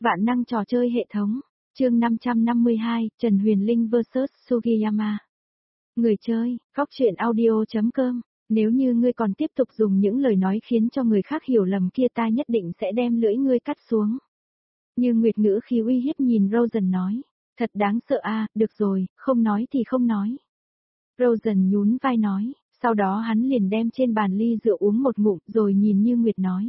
Vạn năng trò chơi hệ thống. Chương 552, Trần Huyền Linh vs Sugiyama. Người chơi, góc truyện audio.com. Nếu như ngươi còn tiếp tục dùng những lời nói khiến cho người khác hiểu lầm kia, ta nhất định sẽ đem lưỡi ngươi cắt xuống. Như Nguyệt ngữ khí uy hiếp nhìn Rosen nói. Thật đáng sợ a, được rồi, không nói thì không nói. Rosen nhún vai nói, sau đó hắn liền đem trên bàn ly rượu uống một ngụm rồi nhìn Như Nguyệt nói.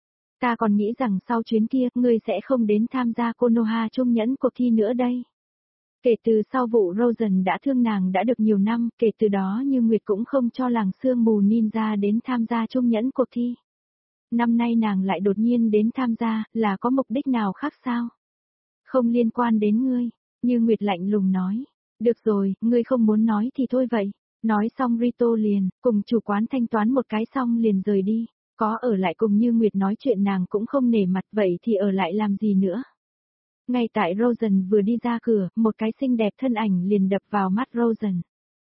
Ta còn nghĩ rằng sau chuyến kia, ngươi sẽ không đến tham gia Konoha Trung nhẫn cuộc thi nữa đây. Kể từ sau vụ Rosen đã thương nàng đã được nhiều năm, kể từ đó Như Nguyệt cũng không cho làng sương mù ninja đến tham gia Trung nhẫn cuộc thi. Năm nay nàng lại đột nhiên đến tham gia, là có mục đích nào khác sao? Không liên quan đến ngươi, Như Nguyệt lạnh lùng nói. Được rồi, ngươi không muốn nói thì thôi vậy. Nói xong Rito liền, cùng chủ quán thanh toán một cái xong liền rời đi. Có ở lại cùng Như Nguyệt nói chuyện nàng cũng không nể mặt, vậy thì ở lại làm gì nữa. Ngay tại Rosen vừa đi ra cửa, một cái xinh đẹp thân ảnh liền đập vào mắt Rosen.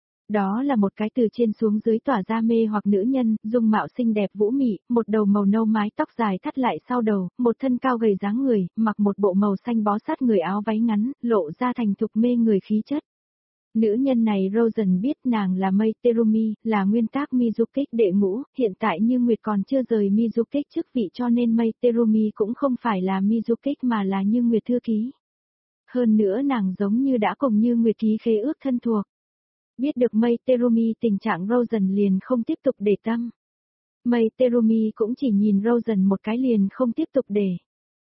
Đó là một cái từ trên xuống dưới tỏa ra mê hoặc nữ nhân, dung mạo xinh đẹp vũ mị, một đầu màu nâu mái tóc dài thắt lại sau đầu, một thân cao gầy dáng người, mặc một bộ màu xanh bó sát người áo váy ngắn, lộ ra thành thục mê người khí chất. Nữ nhân này Rosen biết nàng là Mei Terumi, là nguyên tác Mizukik đệ ngũ, hiện tại Như Nguyệt còn chưa rời Mizukik chức vị cho nên Mei Terumi cũng không phải là Mizukik mà là Như Nguyệt thư ký. Hơn nữa nàng giống như đã cùng Như Nguyệt ký khế ước thân thuộc. Biết được Mei Terumi tình trạng Rosen liền không tiếp tục để tâm. Mei Terumi cũng chỉ nhìn Rosen một cái liền không tiếp tục để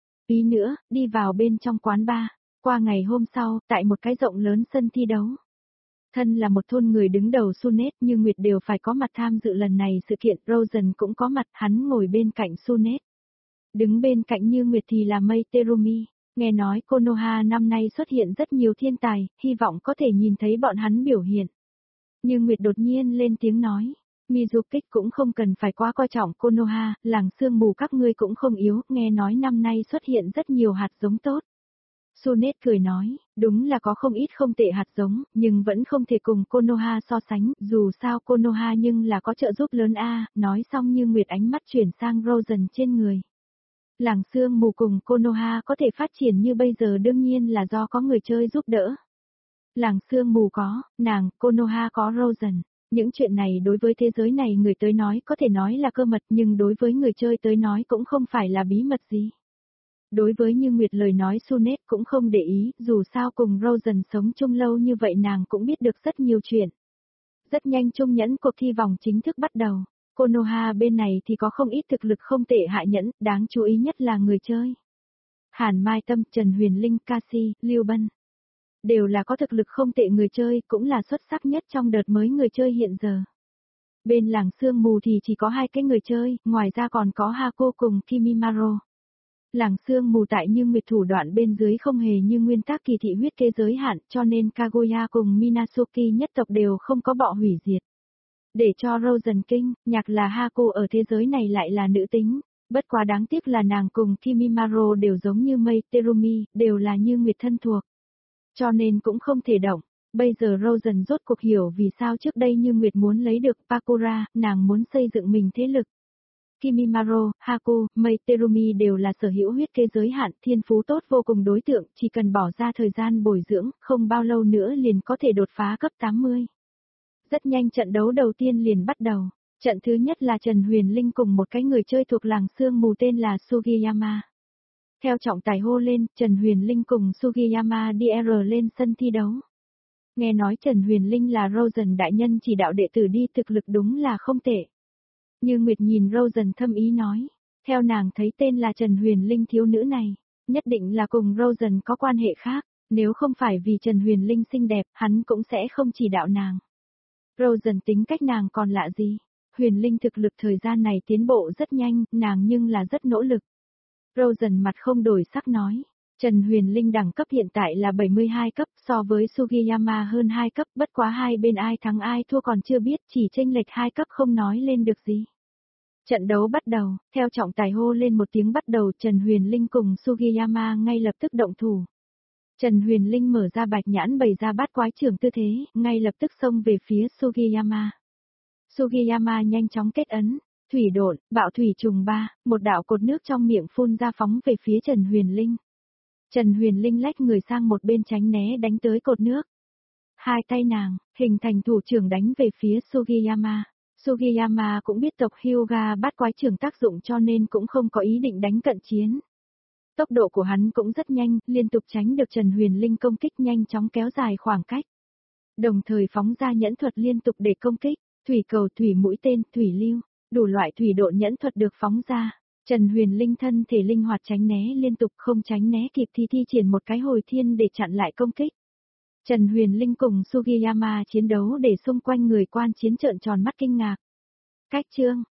ý nữa, đi vào bên trong quán bar. Qua ngày hôm sau, tại một cái rộng lớn sân thi đấu. Thân là một thôn người đứng đầu Sunet, Như Nguyệt đều phải có mặt tham dự lần này sự kiện, Rosen cũng có mặt, hắn ngồi bên cạnh Sunet. Đứng bên cạnh Như Nguyệt thì là Mei Terumi, nghe nói Konoha năm nay xuất hiện rất nhiều thiên tài, hy vọng có thể nhìn thấy bọn hắn biểu hiện. Như Nguyệt đột nhiên lên tiếng nói, Mizukik cũng không cần phải quá coi trọng Konoha, làng sương mù các ngươi cũng không yếu, nghe nói năm nay xuất hiện rất nhiều hạt giống tốt. Sunet cười nói, đúng là có không ít không tệ hạt giống, nhưng vẫn không thể cùng Konoha so sánh, dù sao Konoha nhưng là có trợ giúp lớn a. Nói xong Như Nguyệt ánh mắt chuyển sang Rosen trên người. Làng sương mù cùng Konoha có thể phát triển như bây giờ đương nhiên là do có người chơi giúp đỡ. Làng sương mù có, nàng, Konoha có Rosen. Những chuyện này đối với thế giới này người tới nói có thể nói là cơ mật nhưng đối với người chơi tới nói cũng không phải là bí mật gì. Đối với Như Nguyệt lời nói Sunet cũng không để ý, dù sao cùng Rosen sống chung lâu như vậy nàng cũng biết được rất nhiều chuyện. Rất nhanh Trung nhẫn cuộc thi vòng chính thức bắt đầu. Konoha bên này thì có không ít thực lực không tệ hạ nhẫn, đáng chú ý nhất là người chơi. Hàn Mai Tâm, Trần Huyền Linh, Kasi, Lưu Bân. Đều là có thực lực không tệ người chơi, cũng là xuất sắc nhất trong đợt mới người chơi hiện giờ. Bên làng sương mù thì chỉ có hai cái người chơi, ngoài ra còn có Hako cùng Kimimaro. Làng sương mù tại Như Nguyệt thủ đoạn bên dưới không hề như nguyên tắc kỳ thị huyết kế giới hạn cho nên Kaguya cùng Minazuki nhất tộc đều không có bọ hủy diệt. Để cho Rosen kinh, nhạc là Haku ở thế giới này lại là nữ tính, bất quá đáng tiếc là nàng cùng Kimimaro đều giống như Mei Terumi, đều là Như Nguyệt thân thuộc. Cho nên cũng không thể động. Bây giờ Rosen rốt cuộc hiểu vì sao trước đây Như Nguyệt muốn lấy được Pakura, nàng muốn xây dựng mình thế lực. Kimimaro, Haku, Mei Terumi đều là sở hữu huyết kế giới hạn, thiên phú tốt vô cùng đối tượng, chỉ cần bỏ ra thời gian bồi dưỡng, không bao lâu nữa liền có thể đột phá cấp 80. Rất nhanh trận đấu đầu tiên liền bắt đầu. Trận thứ nhất là Trần Huyền Linh cùng một cái người chơi thuộc làng sương mù tên là Sugiyama. Theo trọng tài hô lên, Trần Huyền Linh cùng Sugiyama đi lên sân thi đấu. Nghe nói Trần Huyền Linh là Rosen đại nhân chỉ đạo đệ tử đi, thực lực đúng là không tệ. Như Nguyệt nhìn Rosen thâm ý nói, theo nàng thấy tên là Trần Huyền Linh thiếu nữ này, nhất định là cùng Rosen có quan hệ khác, nếu không phải vì Trần Huyền Linh xinh đẹp, hắn cũng sẽ không chỉ đạo nàng. Rosen tính cách nàng còn lạ gì, Huyền Linh thực lực thời gian này tiến bộ rất nhanh, nàng nhưng là rất nỗ lực. Rosen mặt không đổi sắc nói, Trần Huyền Linh đẳng cấp hiện tại là 72 cấp so với Sugiyama hơn 2 cấp, bất quá hai bên ai thắng ai thua còn chưa biết, chỉ chênh lệch 2 cấp không nói lên được gì. Trận đấu bắt đầu, theo trọng tài hô lên một tiếng bắt đầu, Trần Huyền Linh cùng Sugiyama ngay lập tức động thủ. Trần Huyền Linh mở ra bạch nhãn bày ra bát quái trưởng tư thế, ngay lập tức xông về phía Sugiyama. Sugiyama nhanh chóng kết ấn, thủy độn, bạo thủy trùng 3, một đạo cột nước trong miệng phun ra phóng về phía Trần Huyền Linh. Trần Huyền Linh lách người sang một bên tránh né đánh tới cột nước. Hai tay nàng, hình thành thủ trưởng đánh về phía Sugiyama. Sugiyama cũng biết tộc Hyuga bát quái trưởng tác dụng cho nên cũng không có ý định đánh cận chiến. Tốc độ của hắn cũng rất nhanh, liên tục tránh được Trần Huyền Linh công kích nhanh chóng kéo dài khoảng cách. Đồng thời phóng ra nhẫn thuật liên tục để công kích, thủy cầu, thủy mũi tên, thủy lưu, đủ loại thủy độ nhẫn thuật được phóng ra. Trần Huyền Linh thân thể linh hoạt tránh né liên tục, không tránh né kịp thì thi triển một cái hồi thiên để chặn lại công kích. Trần Huyền Linh cùng Sugiyama chiến đấu để xung quanh người quan chiến trợn tròn mắt kinh ngạc. Cách chương